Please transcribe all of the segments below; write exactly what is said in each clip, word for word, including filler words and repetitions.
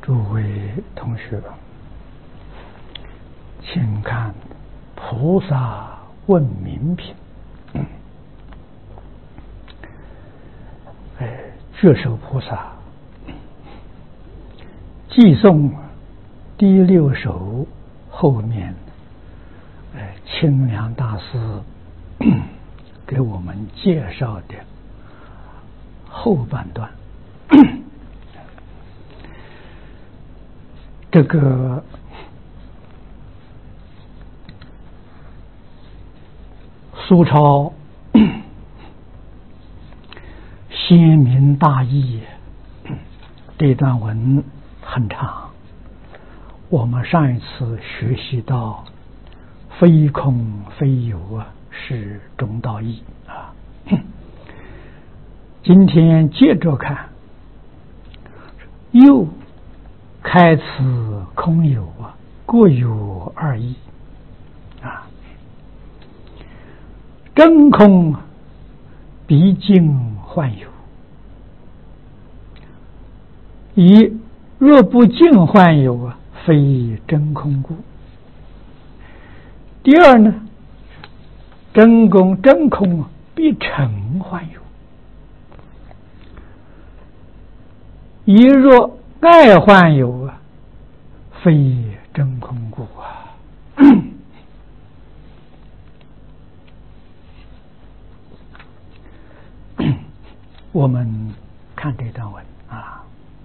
诸位同学，请看《菩萨问名品》。哎，觉受菩萨寄送第六首后面，哎，清凉大师给我们介绍的后半段。这个苏超鲜明大义，这段文很长。我们上一次学习到非空非有啊，是中道义啊。今天接着看，又开此空有啊，各有二义啊。真空毕竟幻有，以若不尽幻有啊，非真空故。第二呢，真空真空啊，必成幻有，以若爱幻有啊，非真空故啊。我们看这段文啊，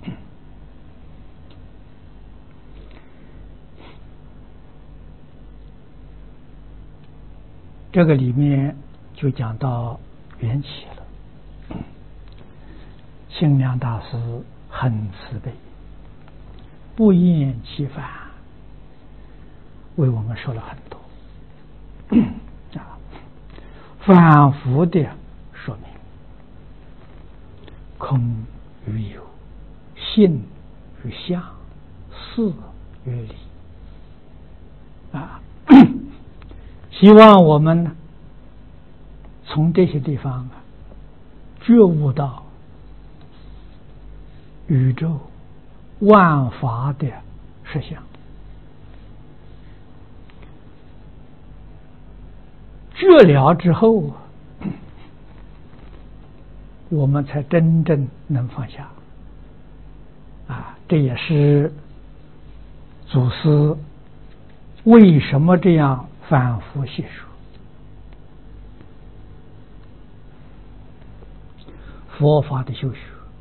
这个里面就讲到缘起了。清凉大师很慈悲，不厌其烦，为我们说了很多啊，反复的说明空与有，性与相，事与理啊。希望我们呢，从这些地方啊，觉悟到宇宙万法的实相，觉了之后，我们才真正能放下啊！这也是祖师为什么这样反复细说。佛法的修学，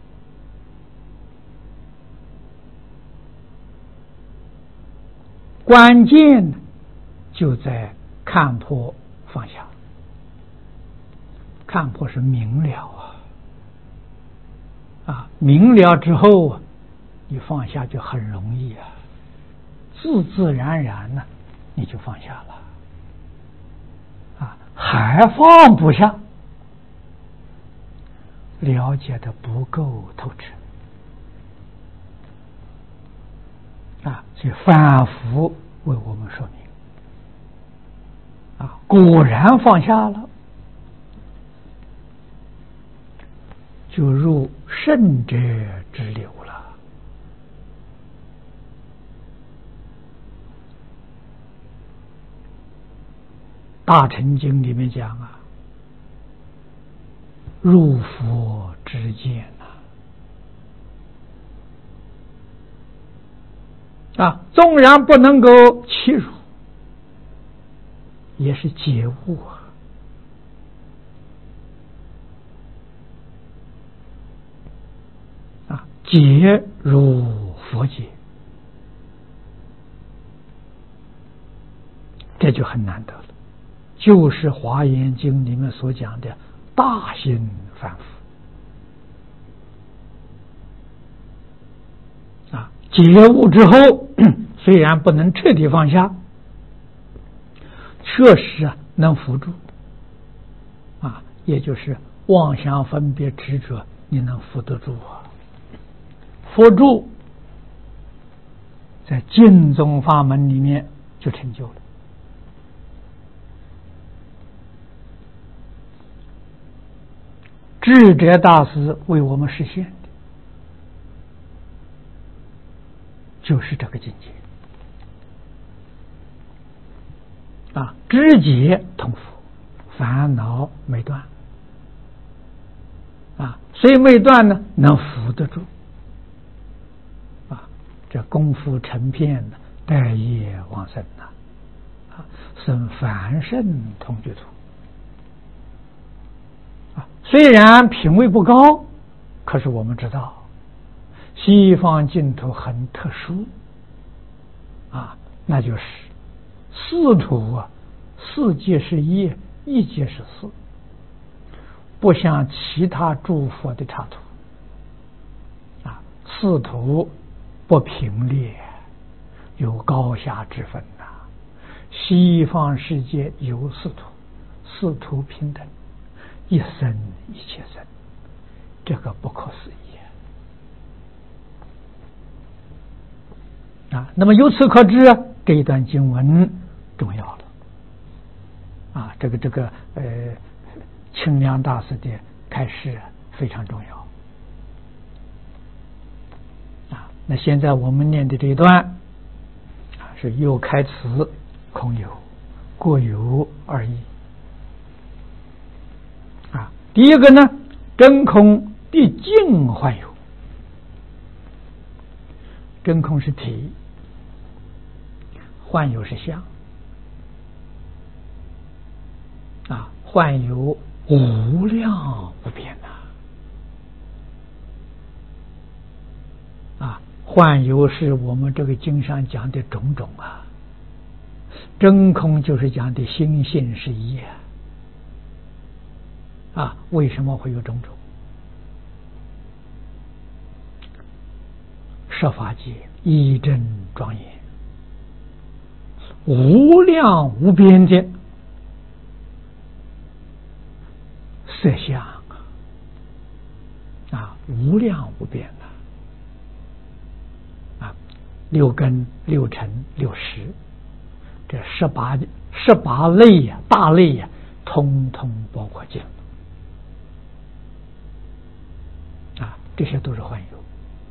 关键就在看破放下。看破是明了啊，啊，明了之后，你放下就很容易啊，自自然然呢，你就放下了。啊，还放不下，了解的不够透彻啊，所以反复为我们说明啊，果然放下了，就入圣者之流了。大乘经里面讲啊，入佛之见呐、啊，啊，纵然不能够契入，也是觉悟啊。啊，解入佛界，这就很难得了。就是《华严经》里面所讲的大心反复啊，觉悟之后，虽然不能彻底放下，确实啊能扶住啊，也就是妄想分别执着，你能扶得住啊。扶住，在净宗法门里面就成就了。智者大师为我们实现的就是这个境界啊，知觉同伏，烦恼没断啊，所以没断呢，能伏得住啊，这功夫成片呢，待业往生呐啊，生凡圣同居土啊，虽然品位不高，可是我们知道西方净土很特殊啊，那就是四土啊，四界是一，一界是四，不像其他诸佛的刹土啊，四土不平列，有高下之分呐、啊。西方世界有四土，四土平等，一生一切生，这个不可思议啊！那么由此可知，这一段经文重要了啊！这个这个呃，清凉大师的开示非常重要啊！那现在我们念的这一段啊，是又开词空有，各有二义啊。第一个呢，真空毕竟幻有，真空是体，幻有是相啊，幻有无量无边呐啊，幻有是我们这个经上讲的种种啊，真空就是讲的心性是一啊，啊，为什么会有种种？设法界一真庄严，无量无边的色相啊，无量无边啊，啊，六根、六尘、六识，这十八十八类呀、啊，大类呀、啊，通通包括进啊，这些都是幻有。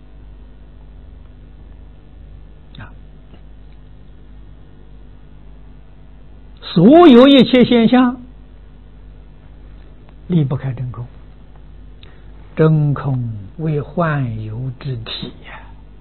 所有一切现象离不开真空，真空为幻有之体呀、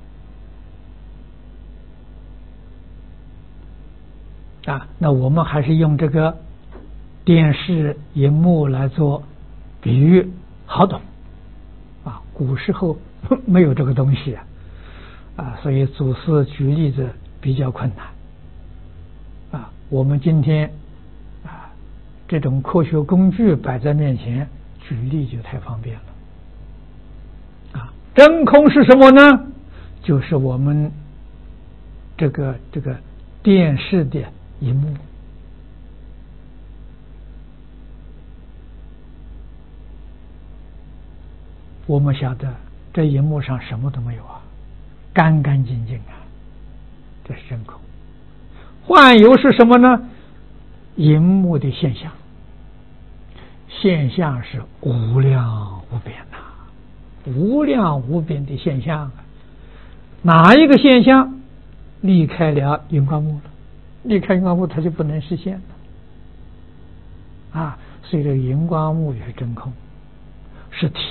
啊！啊，那我们还是用这个电视荧幕来做比喻，好懂啊。古时候没有这个东西啊，啊，所以祖师举例子比较困难。啊，我们今天啊，这种科学工具摆在面前，举例就太方便了。啊，真空是什么呢？就是我们这个这个电视的荧幕。我们晓得这荧幕上什么都没有啊，干干净净啊，这是真空。幻有是什么呢？荧幕的现象，现象是无量无边呐、啊，无量无边的现象啊。哪一个现象离开了荧光幕了？离开荧光幕，它就不能实现了啊。所以这个荧光幕也是真空，是体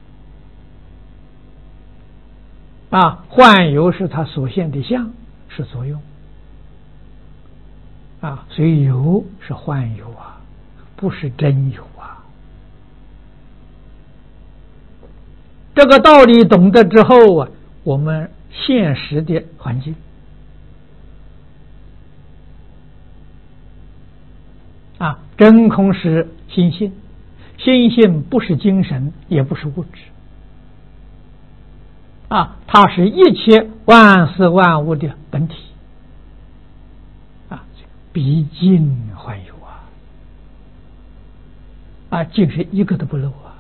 啊。幻有是它所现的相，是作用。啊，所以有是幻有啊，不是真有啊。这个道理懂得之后啊，我们现实的环境啊，真空是心性，心性不是精神，也不是物质啊，它是一切万事万物的本体。毕竟幻有啊，啊，竟是一个都不漏啊！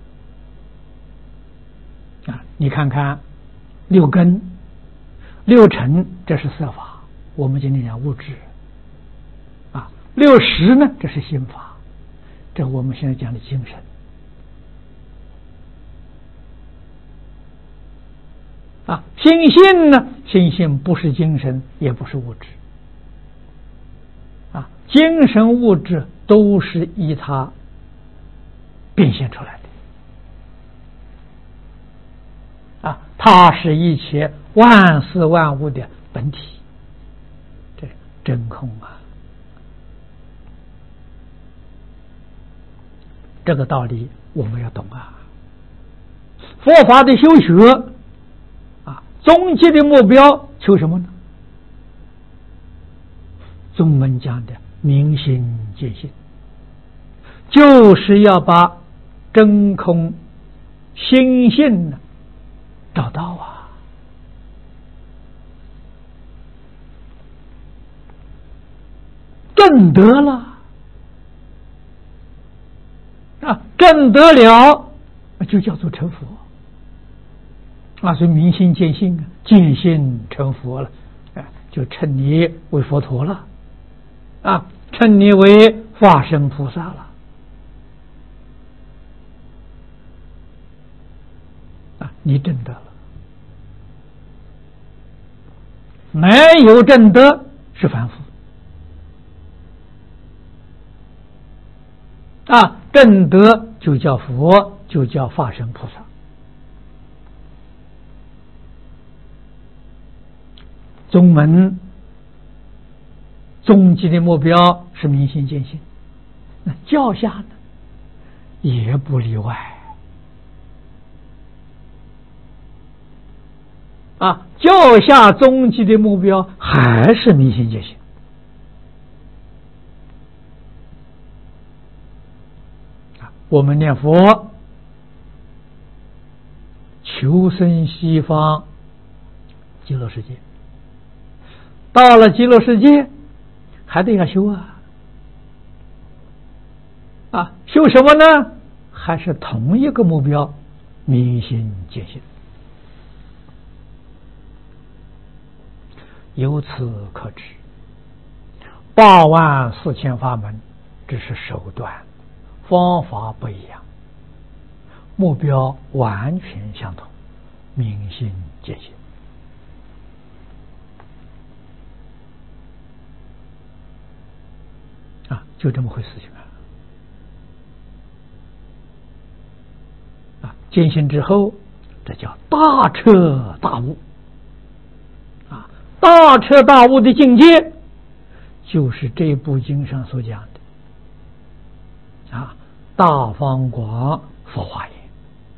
啊，你看看六根、六尘，这是色法，我们今天讲物质啊；六识呢，这是心法，这我们现在讲的精神啊。 心性呢？心性不是精神，也不是物质啊，精神物质都是依它变现出来的啊，它是一切万事万物的本体，这真空啊。这个道理我们要懂啊。佛法的修学啊，终极的目标求什么呢？宗门讲的明心见性，就是要把真空心性呢找到啊。证得了啊，证得了就叫做成佛啊，所以明心见性啊，见性成佛了，啊，就称你为佛陀了，啊，称你为化身菩萨了，啊，你证得了，没有证得是凡夫，啊，证得就叫佛，就叫化身菩萨。宗门终极的目标是明心见性，那教下呢也不例外啊，教下终极的目标还是明心见性啊。我们念佛求生西方极乐世界，到了极乐世界还得要修啊啊，修什么呢？还是同一个目标，明心见性。由此可知，八万四千法门只是手段，方法不一样，目标完全相同，明心见性。啊，就这么回事情啊！啊，见性之后，这叫大彻大悟。啊，大彻大悟的境界，就是这部经上所讲的啊，大方广佛华严。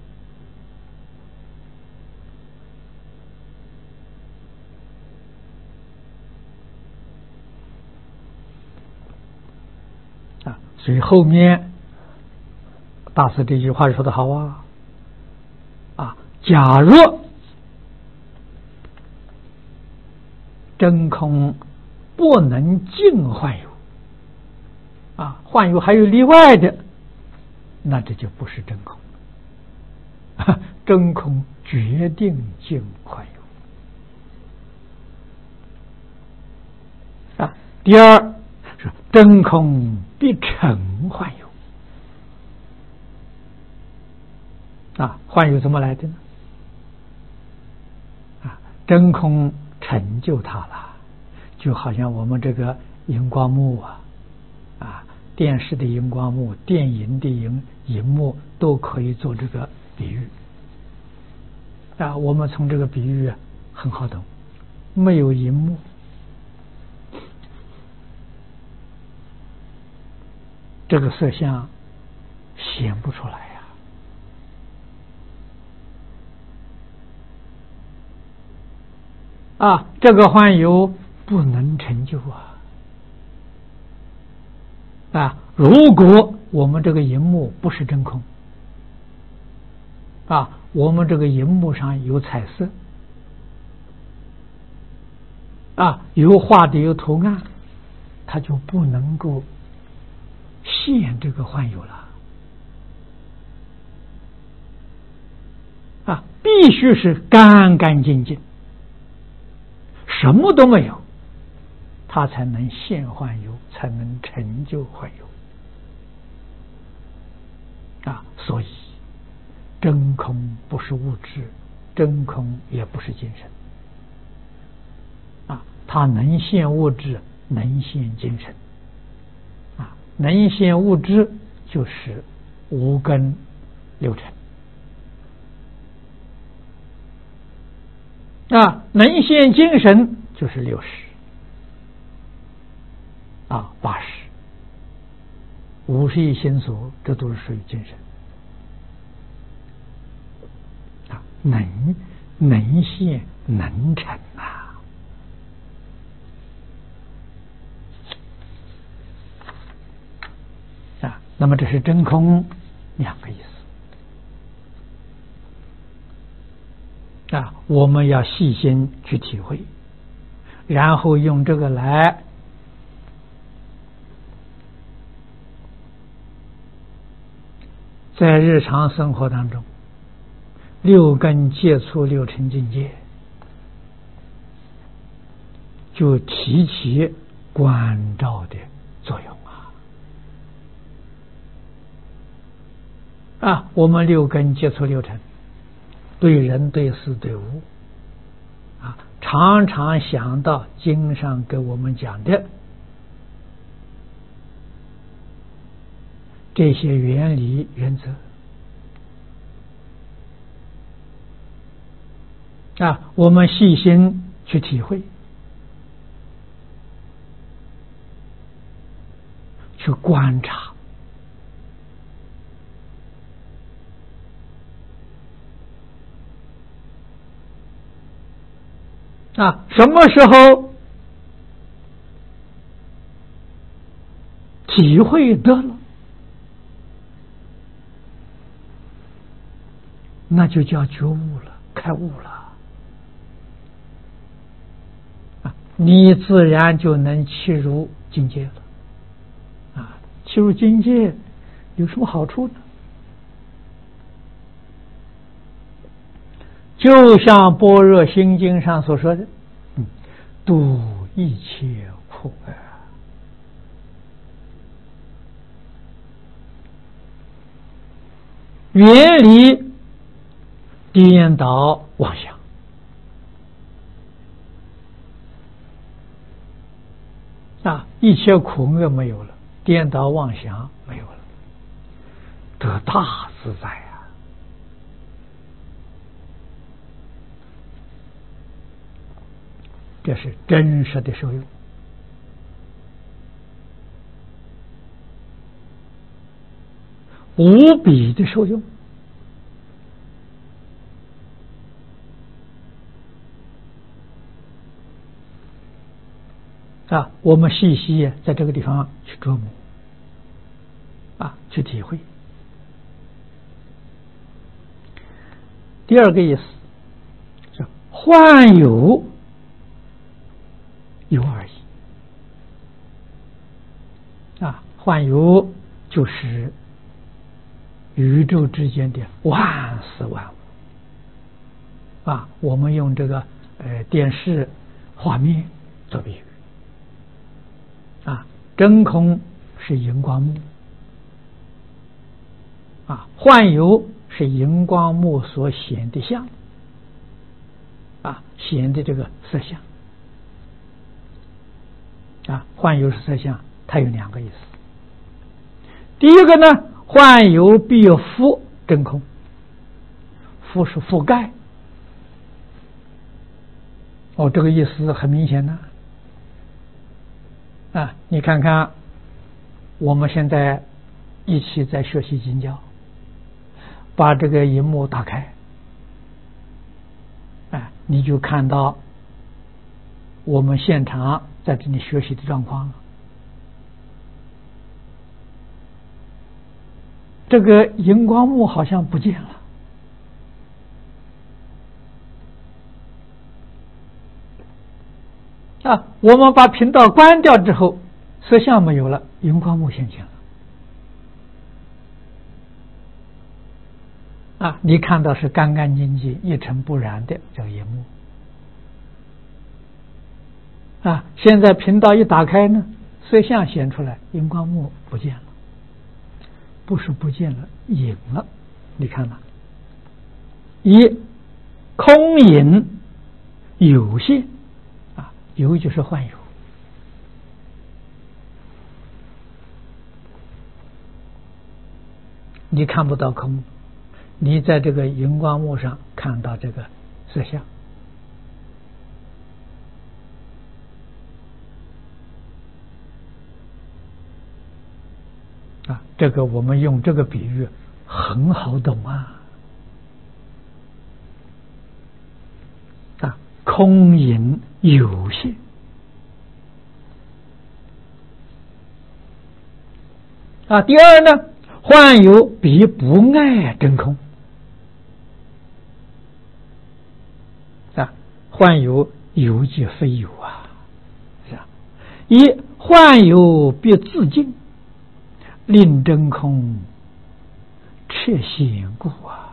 所以后面大师这句话说的好啊啊！假若真空不能尽幻有啊，幻有还有例外的，那这就不是真空，真空决定尽幻有啊。第二是真空必成幻有啊，幻有怎么来的呢？啊，真空成就它了，就好像我们这个荧光幕啊，啊，电视的荧光幕、电影的荧荧幕都可以做这个比喻啊。我们从这个比喻啊很好懂，没有荧幕，这个色相显不出来呀、啊！啊，这个幻有不能成就啊！啊，如果我们这个荧幕不是真空，啊，我们这个荧幕上有彩色，啊，有画的有图案，它就不能够现这个幻有了啊，必须是干干净净，什么都没有，它才能现幻有，才能成就幻有啊。所以真空不是物质，真空也不是精神。 它能现物质，能现精神。啊，能现物质就是五根六尘。啊，能现精神就是六识，啊，八识，五十一心所，这都是属于精神。啊，能能现能成啊！啊，那么这是真空两个意思。啊，我们要细心去体会，然后用这个来在日常生活当中，六根接触六尘境界，就提起关照的作用啊！啊，我们六根接触六尘。对人对事对物啊，常常想到经上给我们讲的这些原理原则啊，我们细心去体会，去观察。啊，什么时候体会得了，那就叫觉悟了，开悟了。啊，你自然就能契入境界了。啊，契入境界有什么好处呢？就像《般若心经》上所说的，嗯，度一切苦厄，远离颠倒妄想。啊，一切苦厄没有了，颠倒妄想没有了，得大自在啊！这是真实的受用。无比的受用。啊，我们细细在这个地方去琢磨，啊，去体会。第二个意思是幻有有而已。啊，幻有就是宇宙之间的万事万物。啊，我们用这个呃电视画面做比喻。啊，真空是荧光幕，啊，幻有是荧光幕所显的相，啊，显的这个色相，啊，幻有是色相，它有两个意思。第一个呢，幻有必覆真空，覆是覆盖，哦，这个意思很明显呢。啊，你看看，我们现在一起在学习经教，把这个荧幕打开，啊，你就看到我们现场在这里学习的状况了。这个荧光幕好像不见了。啊，我们把频道关掉之后，色相没有了，荧光幕现前了。啊，你看到是干干净净、一尘不染的这个荧幕。啊，现在频道一打开呢，色相显出来，荧光幕不见了，不是不见了，隐了。你看了，一空隐有限。 有就是幻有。你看不到空，你在这个荧光幕上看到这个色相啊，这个我们用这个比喻很好懂啊啊，空隐有限啊。第二呢，幻有比不爱真空啊，幻有有即非有啊，是吧？一幻有必自净，令真空彻显故啊。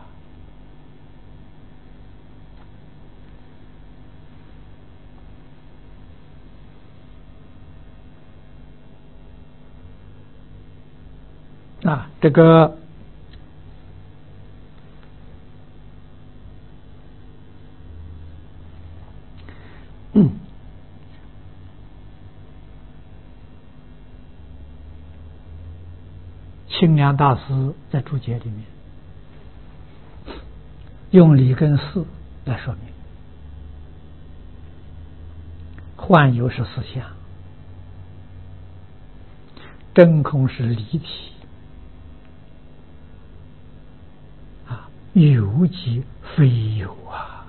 啊，这个嗯，清凉大师在注解里面用理跟事来说明，幻有是思想，真空是离体啊，有即非有啊，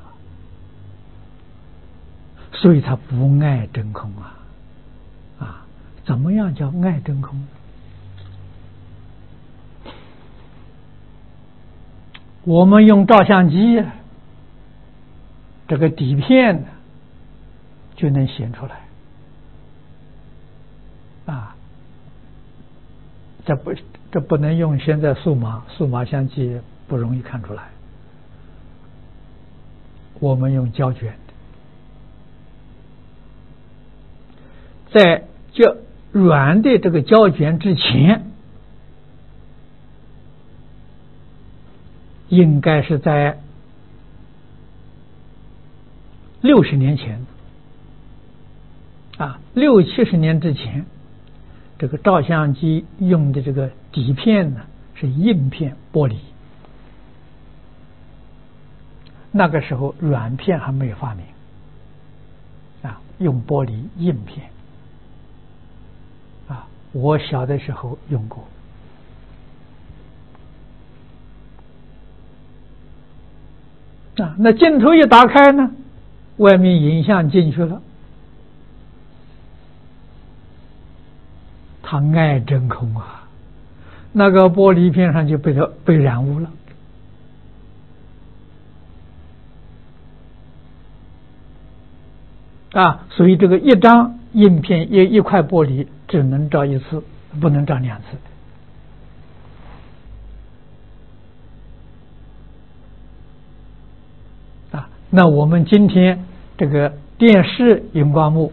所以他不爱真空啊啊，怎么样叫爱真空呢？我们用照相机这个底片就能显出来啊，这不这不能用现在数码数码相机不容易看出来，我们用胶卷的，在胶软的这个胶卷之前，应该是在六十年前啊，六七十年之前，这个照相机用的这个底片呢是硬片玻璃，那个时候软片还没有发明啊，用玻璃硬片啊，我小的时候用过。啊，那镜头一打开呢，外面影像进去了，它爱真空啊，那个玻璃片上就被它被染污了啊，所以这个一张硬片一一块玻璃只能照一次，不能照两次。那我们今天这个电视荧光幕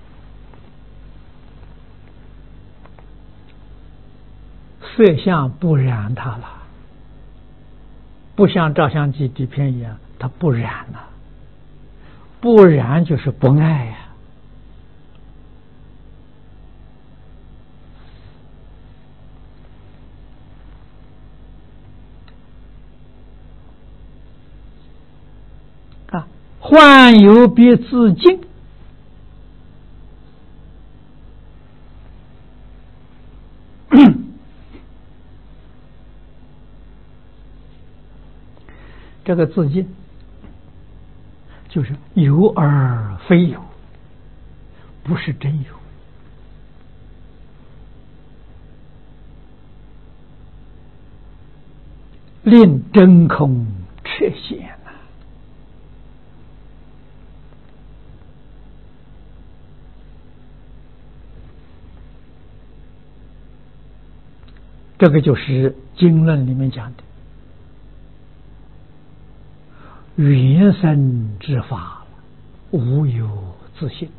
摄像不染它了，不像照相机底片一样，它不染了，不染就是不爱呀、啊。啊，幻有必自净，这个自净就是有而非有，不是真有。令真空彻显呐、这个就是经论里面讲的原生之法，无有自性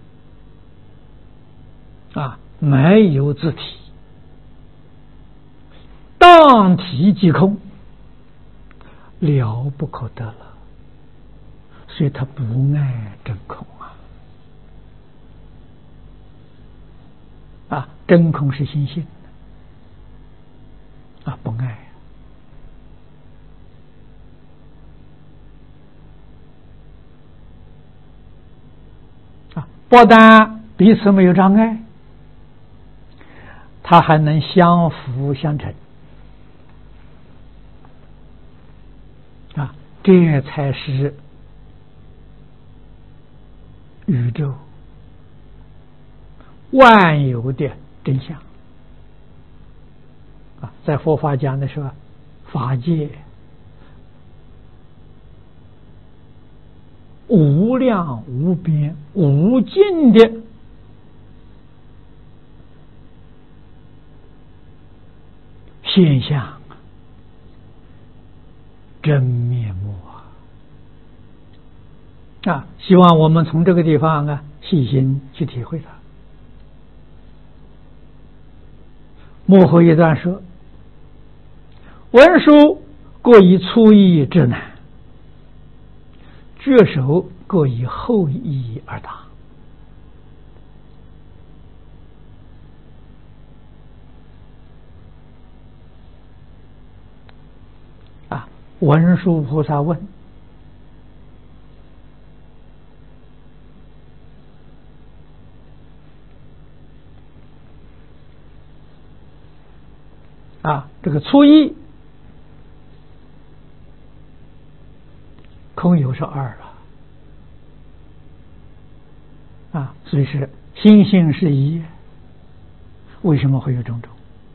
啊，没有自体，当体即空，了不可得了，所以他不爱真空啊真空是心性啊，不爱啊，不但彼此没有障碍，它还能相辅相成啊，这才是宇宙万有的真相啊！在佛法讲的时候，法界无量无边无尽的现象，真面目啊！啊，希望我们从这个地方啊，细心去体会它。幕后一段说：文殊各以粗义之难，觉首各以厚义而达。啊，文殊菩萨问：啊，这个粗义空有是二了啊，所以是心性是一，为什么会有种种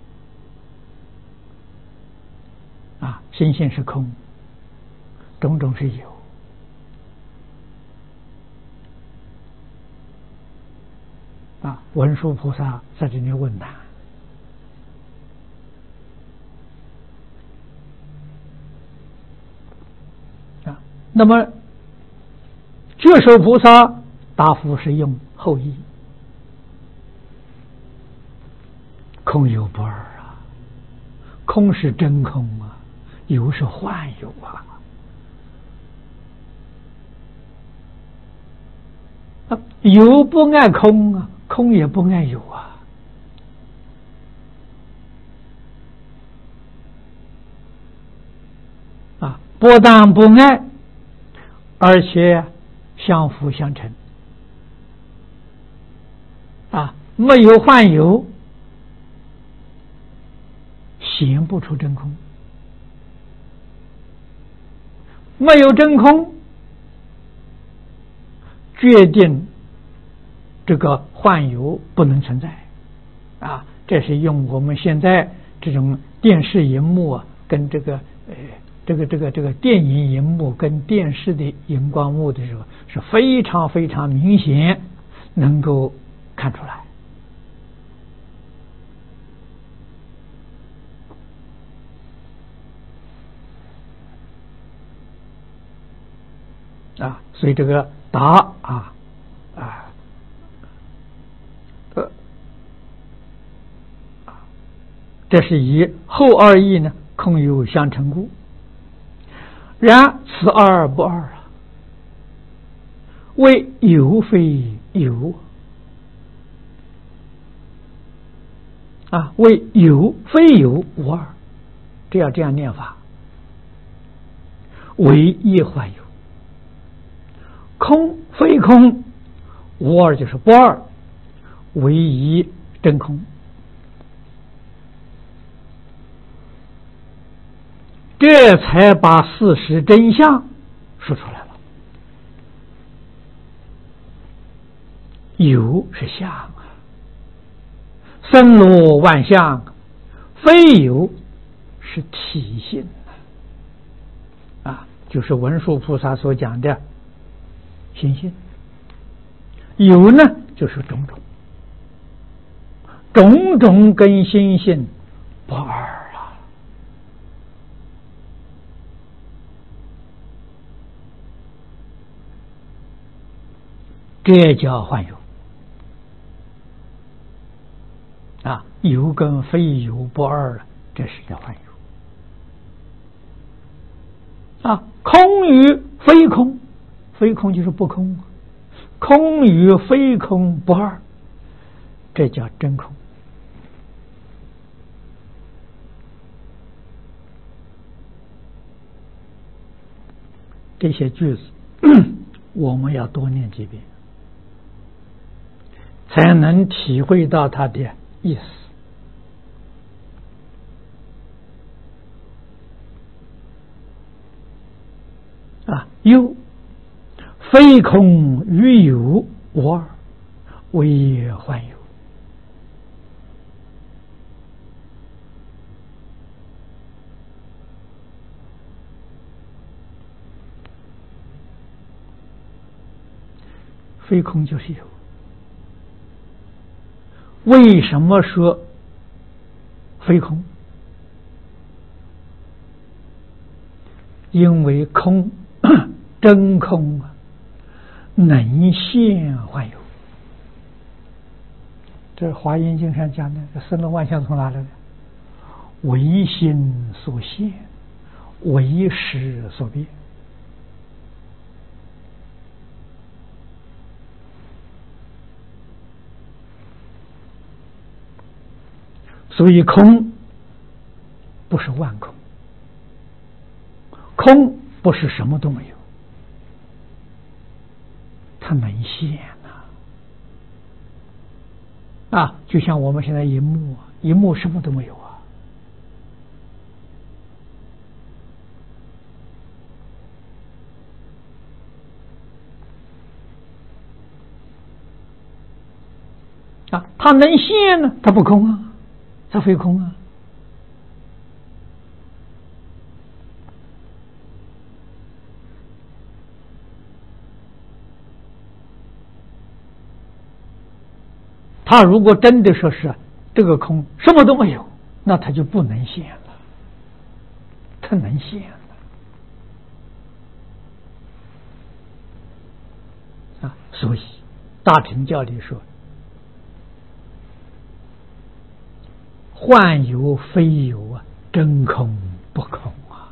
啊？心性是空，种种是有啊。文殊菩萨在这里问他。那么觉首菩萨答复是用后义，空有不二啊，空是真空啊，有是幻有啊，啊有不爱空啊，空也不爱有啊，啊不但不爱，而且相辅相成啊，没有幻有，显不出真空；没有真空，决定这个幻有不能存在啊。这是用我们现在这种电视荧幕啊，跟这个呃。这个这个这个电影荧幕跟电视的荧光幕的时候，是非常非常明显能够看出来啊。所以这个答啊啊呃这是以后二义呢空有相成故。然此二不二啊，为有非有啊，为有非有无二，这要这样念法。为一幻有，空非空，无二就是不二，唯一真空。这才把事实真相说出来了。有是相啊，森罗万象，非有是体性啊，就是文殊菩萨所讲的心性。有呢，就是种种，种种跟心性不二。这叫幻有啊，有跟非有不二了，这是叫幻有啊。空与非空，非空就是不空，空与非空不二，这叫真空这些句子我们要多念几遍，才能体会到它的意思。啊，又非空与有无二，唯也幻有。非空就是有。为什么说非空？因为空真空啊，能现幻有。这是《华严经》上讲的，这生论万象从哪来的？唯心所现，唯识所变。所以空不是万空，空不是什么都没有，它能现呐、啊！啊，就像我们现在荧幕，荧幕什么都没有啊，啊，它能现呢，它不空啊。它非空啊！他如果真的说是这个空什么都没有，那他就不能现了。他能现了啊！所以大乘教里说，幻有非有啊，真空不空啊！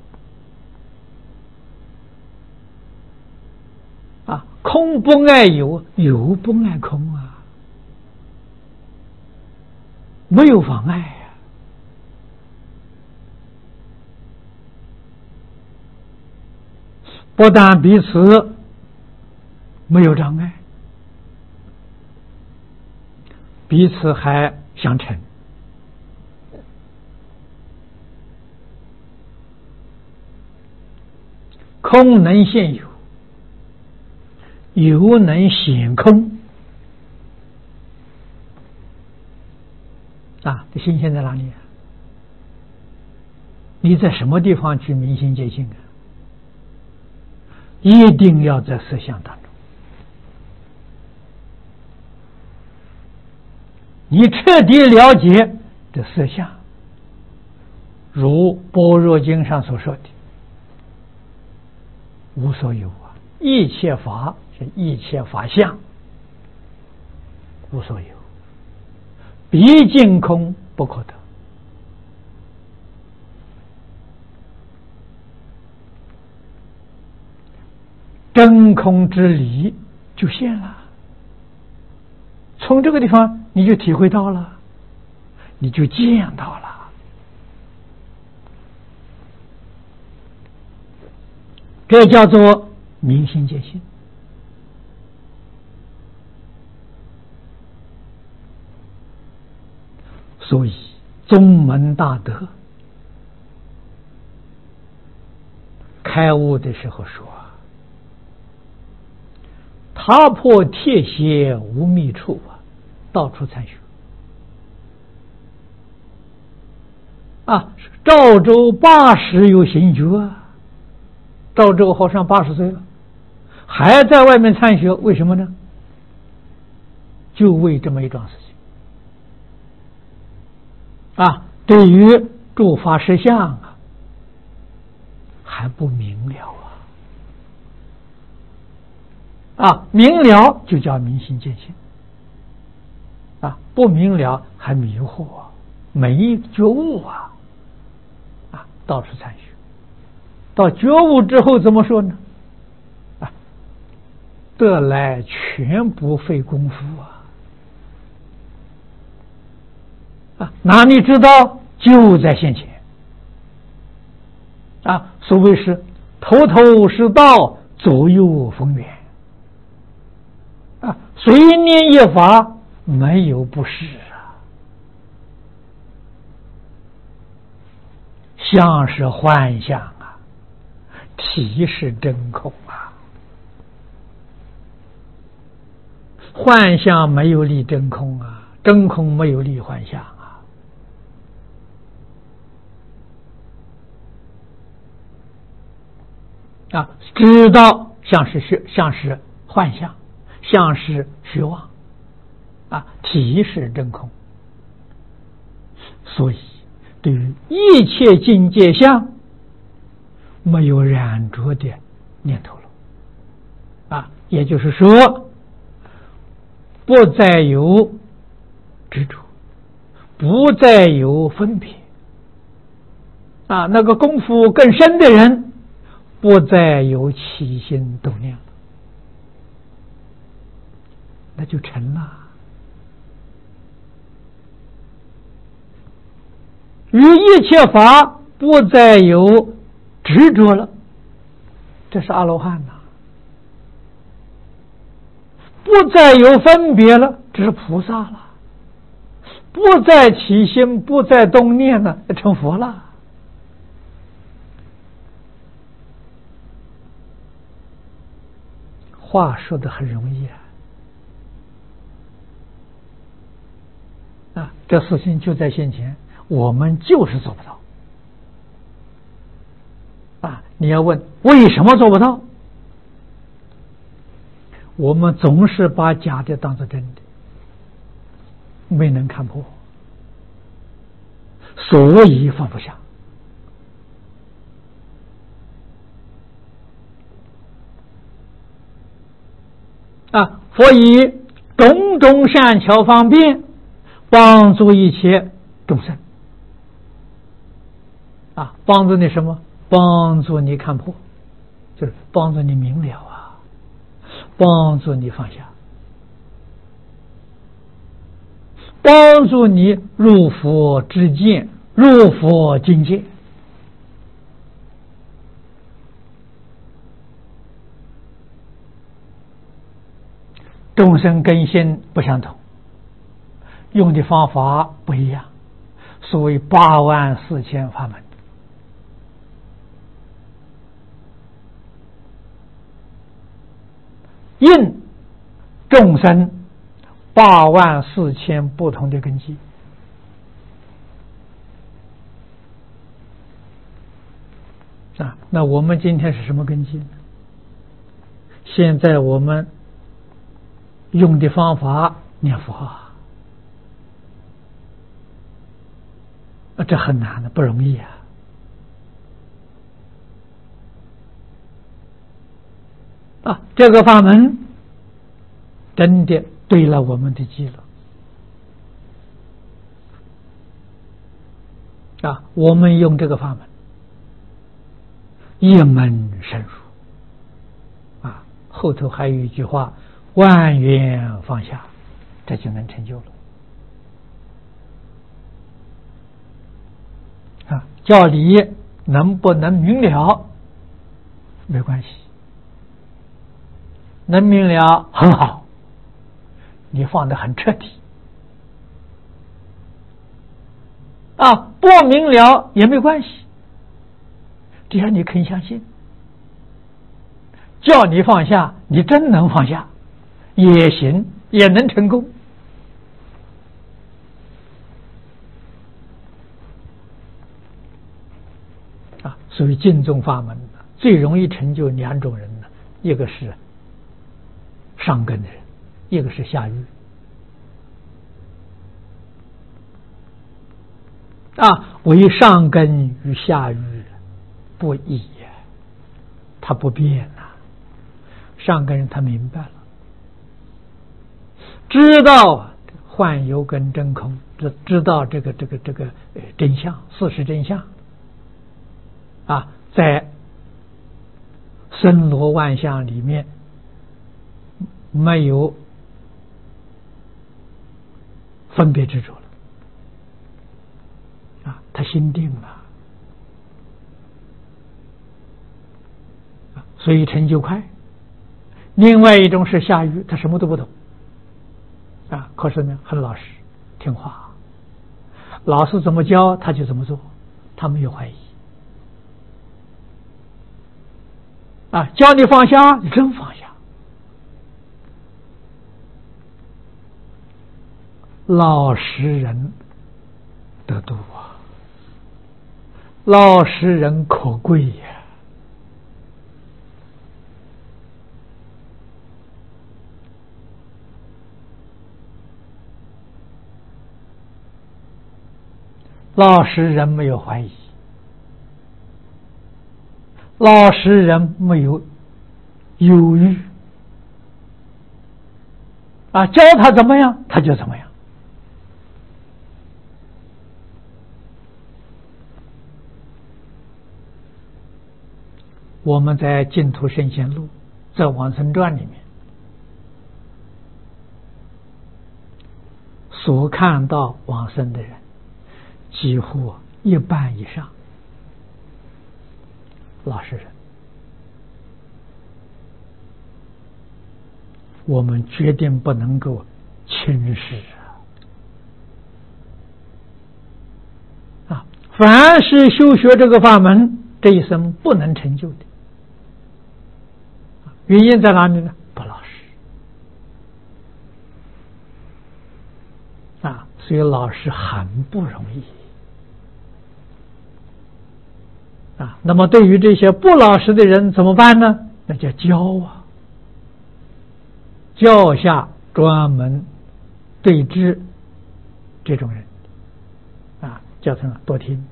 啊，空不爱有，有不爱空啊，没有妨碍啊。不但彼此没有障碍，彼此还相成。空能现有，有能显空啊！这心现在哪里啊？你在什么地方去明心见性啊？一定要在色相当中。你彻底了解这色相，如《般若经》上所说的，无所有啊，一切法是一切法相，无所有，毕竟空不可得。真空之理就现了，从这个地方你就体会到了，你就见到了。这叫做明心见性。所以宗门大德开悟的时候说，踏破铁鞋无觅处啊，到处参学啊。赵州八十有行觉啊，赵州和尚八十岁了，还在外面参学，为什么呢？就为这么一桩事情啊。对于诸法实相啊，还不明了啊。啊，明了就叫明心见性啊，不明了还迷惑啊，没觉悟啊，啊，到处参学。到觉悟之后怎么说呢？啊，得来全不费功夫啊！啊，哪里知道就在现前啊！所谓是头头是道，左右逢源啊，随念一法，没有不是啊。相是幻象啊，体是真空啊。幻象没有离真空啊，真空没有离幻象啊。啊，知道像是虚，像是幻象，像是虚妄啊，体是真空。所以对于一切境界相，没有染着的念头了啊，也就是说，不再有执着，不再有分别啊。那个功夫更深的人，不再有起心动念了，那就成了。于一切法不再有执着了，这是阿罗汉呐。不再有分别了，这是菩萨了。不再起心，不再动念了，成佛了。话说的很容易啊，啊，这事情就在现前，我们就是做不到。啊，你要问为什么做不到？我们总是把假的当作真的，没能看破，所以放不下。啊，所以种种善巧方便，帮助一切众生。啊，帮助你什么？帮助你看破，就是帮助你明了啊，帮助你放下，帮助你入佛之见，入佛境界。众生根性不相同，用的方法不一样，所谓八万四千法门。应众生八万四千不同的根基啊，那我们今天是什么根基呢？现在我们用的方法念佛啊，这很难的，不容易啊。啊，这个法门真的对了我们的基了啊！我们用这个法门一门深入啊，后头还有一句话：万缘放下，这就能成就了啊！教理能不能明了没关系。能明了很好，你放得很彻底啊，不明了也没关系，只要你肯相信，叫你放下，你真能放下也行，也能成功啊。所以净宗法门最容易成就两种人呢，一个是上根的人，一个是下愚啊。为上根与下愚不异呀，他不变呐、啊。上根人他明白了，知道幻有跟真空，知知道这个这个这个真相，事实真相啊，在森罗万象里面。没有分别执着了啊，他心定了所以成就快。另外一种是下愚，他什么都不懂啊，可是呢很老实听话，老师怎么教他就怎么做，他没有怀疑啊，教你放下你真放下。老实人得度啊，老实人可贵呀。老实人没有怀疑，老实人没有犹豫啊，教他怎么样他就怎么样。我们在净土圣贤录在往生传里面所看到往生的人几乎一半以上老实人，我们决定不能够轻视啊！啊，凡是修学这个法门，这一生不能成就的，原因在哪里呢？不老实啊！所以老实很不容易啊。那么对于这些不老实的人怎么办呢？那叫教啊，教下专门对治这种人啊，叫他们多听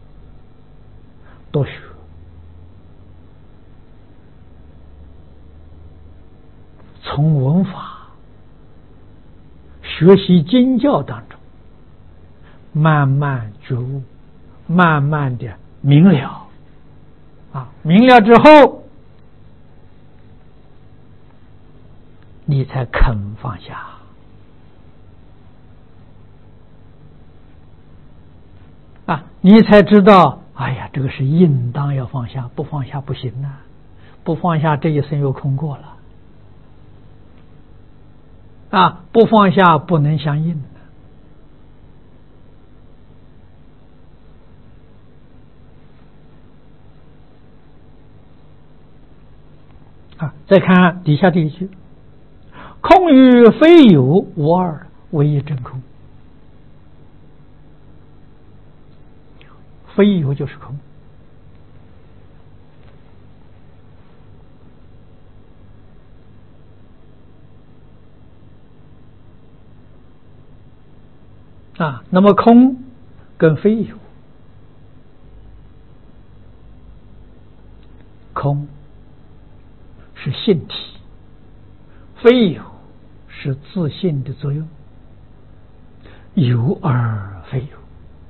多学，从文法学习经教当中慢慢觉悟，慢慢的明了啊，明了之后你才肯放下啊，你才知道哎呀，这个是应当要放下，不放下不行啊，不放下这一生又空过了啊，不放下不能相应啊。再看底下这一句，空与非有无二，唯一真空。非有就是空，啊，那么空跟非有，空是性体，非有是自性的作用，有而非有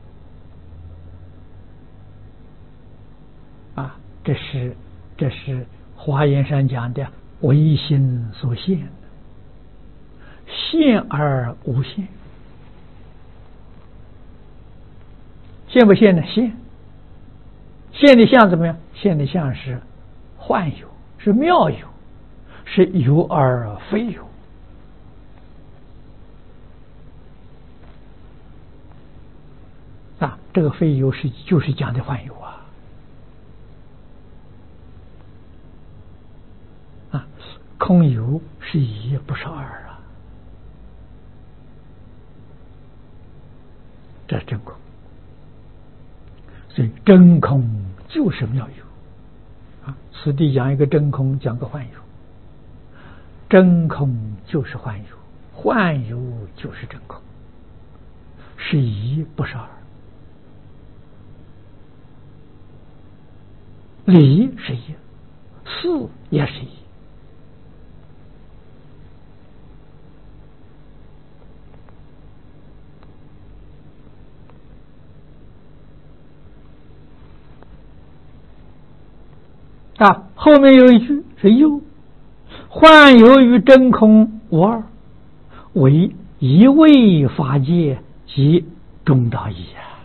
啊，这是这是华严上讲的唯心所现，现而无现。现不现呢？现。现的相怎么样？现的相是幻有，是妙有，是有而非有。啊，这个非有是就是讲的幻有啊。啊，空有是一不是二啊，这是真空。所以真空就是妙有啊！此地讲一个真空，讲个幻有。真空就是幻有，幻有就是真空，是一不是二。理是一，事也是一。啊，后面有一句是又，幻有与真空无二，为一味法界及中道义啊。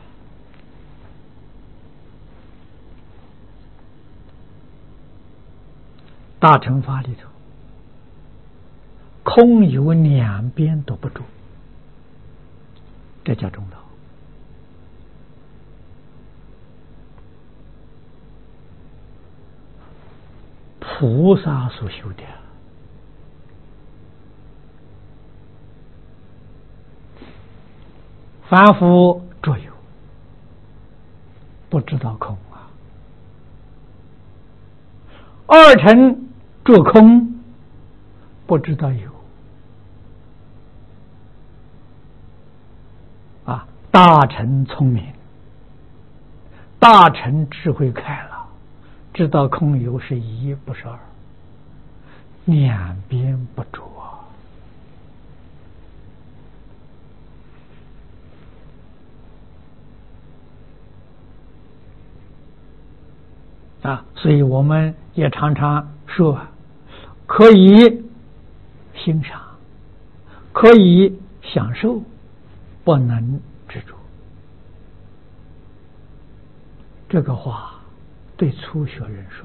大乘法里头，空有两边都不住，这叫中道。菩萨所修的，凡夫着有，不知道空啊；二乘着空，不知道有啊。大乘聪明，大乘智慧开了，知道空有是一不是二，两边不住啊！啊，所以我们也常常说，可以欣赏，可以享受，不能执着。这个话对初学人说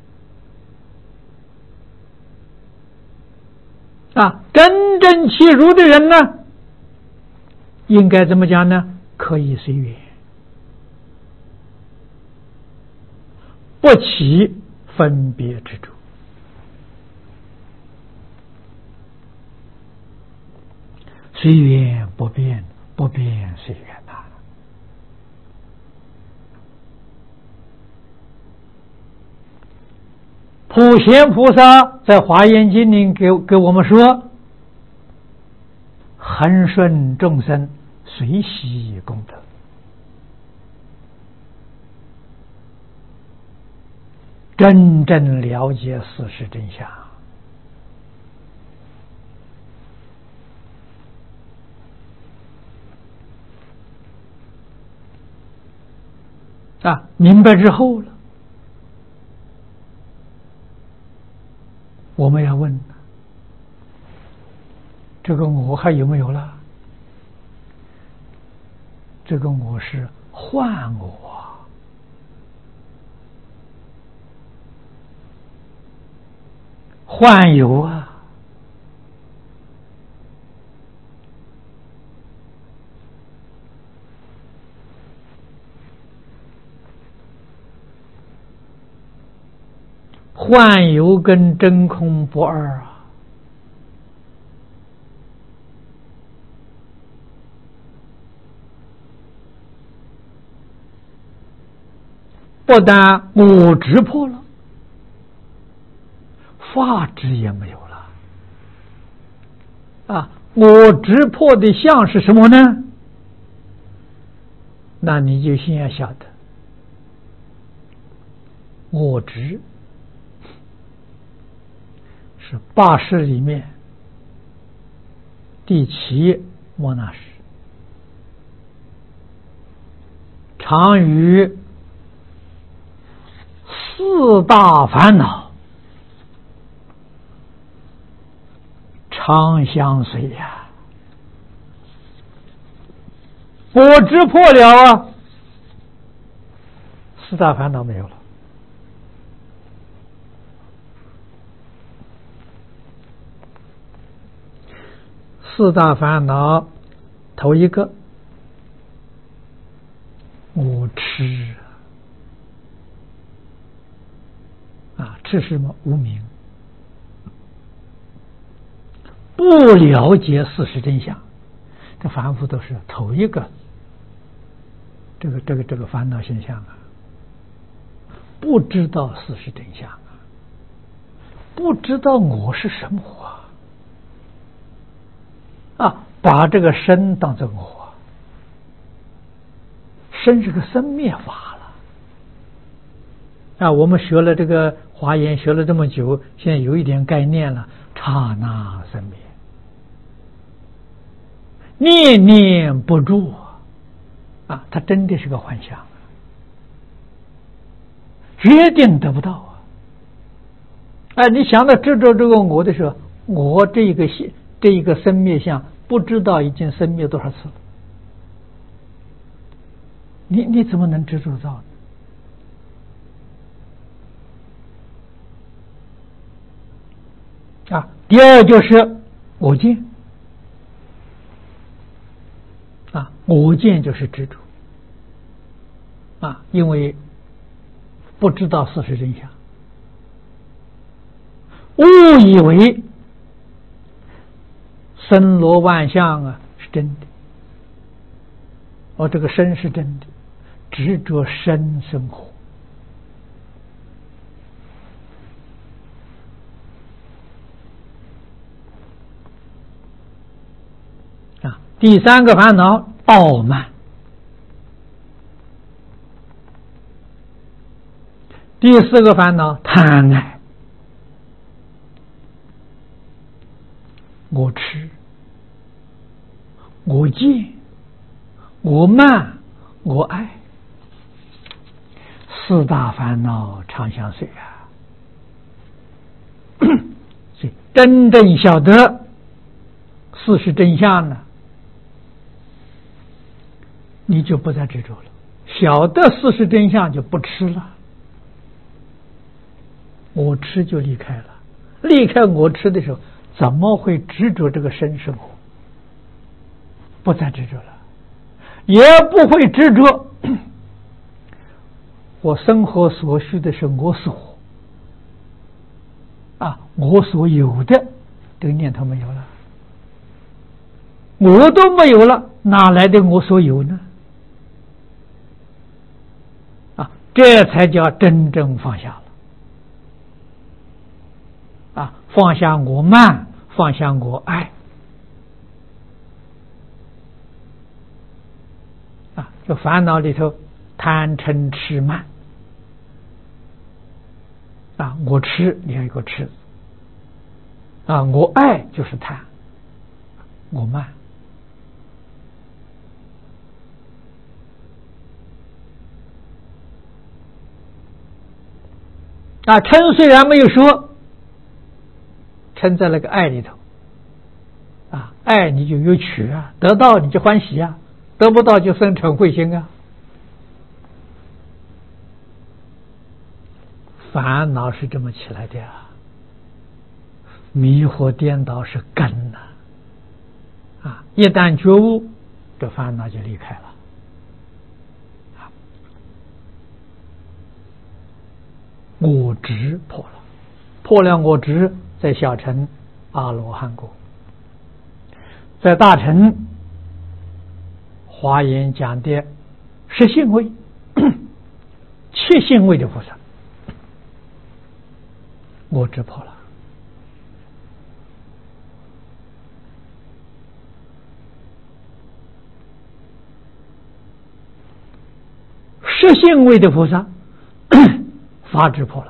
的啊，真正契入的人呢，应该怎么讲呢？可以随缘，不起分别之处，随缘不变，不变随缘呐。普贤菩萨在华严经里给给我们说，恒顺众生，随喜功德。真正了解事实真相啊，明白之后了，我们要问，这个我还有没有了？这个我是幻我，幻有啊。幻有跟真空不二啊，不但我执破了，法执也没有了啊！我执破的相是什么呢？那你就先要晓得，我执是八识里面第七莫那识，常与四大烦恼常相随呀。我执破了啊，四大烦恼没有了。四大烦恼，头一个我痴啊，痴是什么？无明，不了解事实真相，这凡夫都是头一个，这个这个这个烦恼现象啊，不知道事实真相啊，不知道我是什么啊。啊，把这个身当成我，身是个生灭法了。啊，我们学了这个华严，学了这么久，现在有一点概念了，刹那生灭，念念不住啊，它真的是个幻象，决定得不到啊！哎，你想到执着这个我的时候，我这个现。这一个生灭相，不知道已经生灭多少次了，你你怎么能执着到呢？ 啊。第二就是我见啊，我见就是执着啊，因为不知道事实真相，误以为森罗万象啊是真的，哦，这个身是真的，执着身生活啊。第三个烦恼傲慢，第四个烦恼贪爱，我痴，我见，我慢，我爱，四大烦恼常相随啊。所以真正晓得事实真相呢，你就不再执着了，晓得事实真相就不吃了，我吃就离开了，离开我吃的时候，怎么会执着这个身生活？不再执着了，也不会执着我生活所需的是我所啊，我所有的这个念头没有了，我都没有了，哪来的我所有呢？啊，这才叫真正放下了啊，放下我慢，放下我爱啊，这烦恼里头贪嗔痴慢啊，我吃你还有一个吃啊，我爱就是贪，我慢啊，嗔虽然没有说，嗔在那个爱里头啊，爱你就有取啊，得到你就欢喜啊，得不到就生嗔恚心啊。烦恼是这么起来的啊，迷惑颠倒是根呐啊，一旦觉悟，这烦恼就离开了。我执破了，破了我执，在小乘阿罗汉果，在大乘华严讲的十信位、七信位的菩萨，我执破了。十信位的菩萨法执破了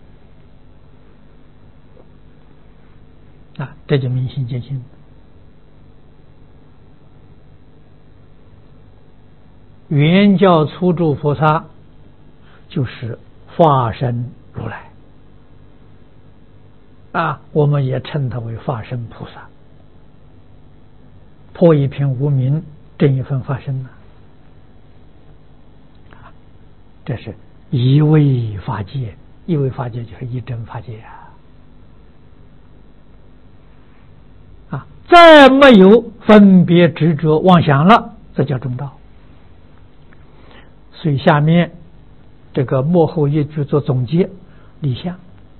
啊，这就明心见性。原教初住菩萨就是化身如来啊，我们也称他为化身菩萨，破一片无明，正一分法身呢。这是一位法界，一位法界就是一真法界啊！啊，再没有分别执着妄想了，这叫中道。所以下面这个末后一句做总结：立相、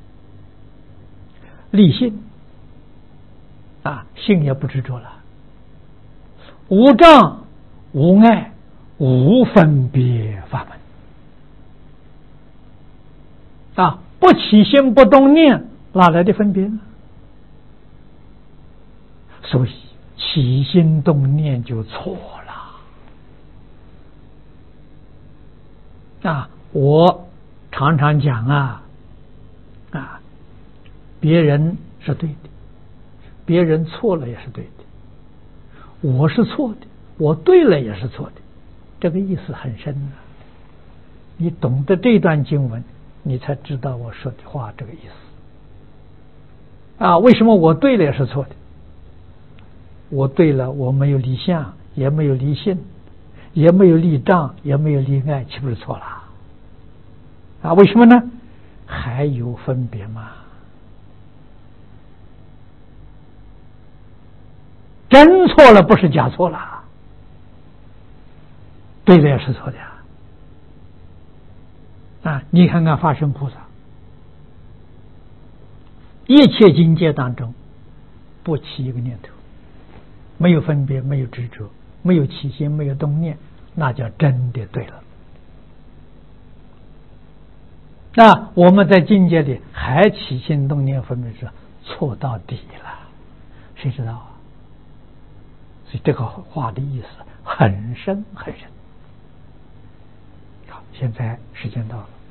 立信啊，信也不执着了，无障、无碍、无分别法门。啊，不起心不动念，哪来的分别呢？所以起心动念就错了。啊，我常常讲啊，啊，别人是对的，别人错了也是对的，我是错的，我对了也是错的，这个意思很深啊。你懂得这段经文，你才知道我说的话这个意思啊！为什么我对了也是错的？我对了，我没有离相，也没有离性，也没有立障，也没有立爱，岂不是错了？啊，为什么呢？还有分别吗？ 真错了，不是假错了，对的也是错的呀。啊，你看看法身菩萨，一切境界当中不起一个念头，没有分别，没有执着，没有起心，没有动念，那叫真的对了。那我们在境界里还起心动念分别是错到底了，谁知道啊？所以这个话的意思很深很深。好，现在时间到了。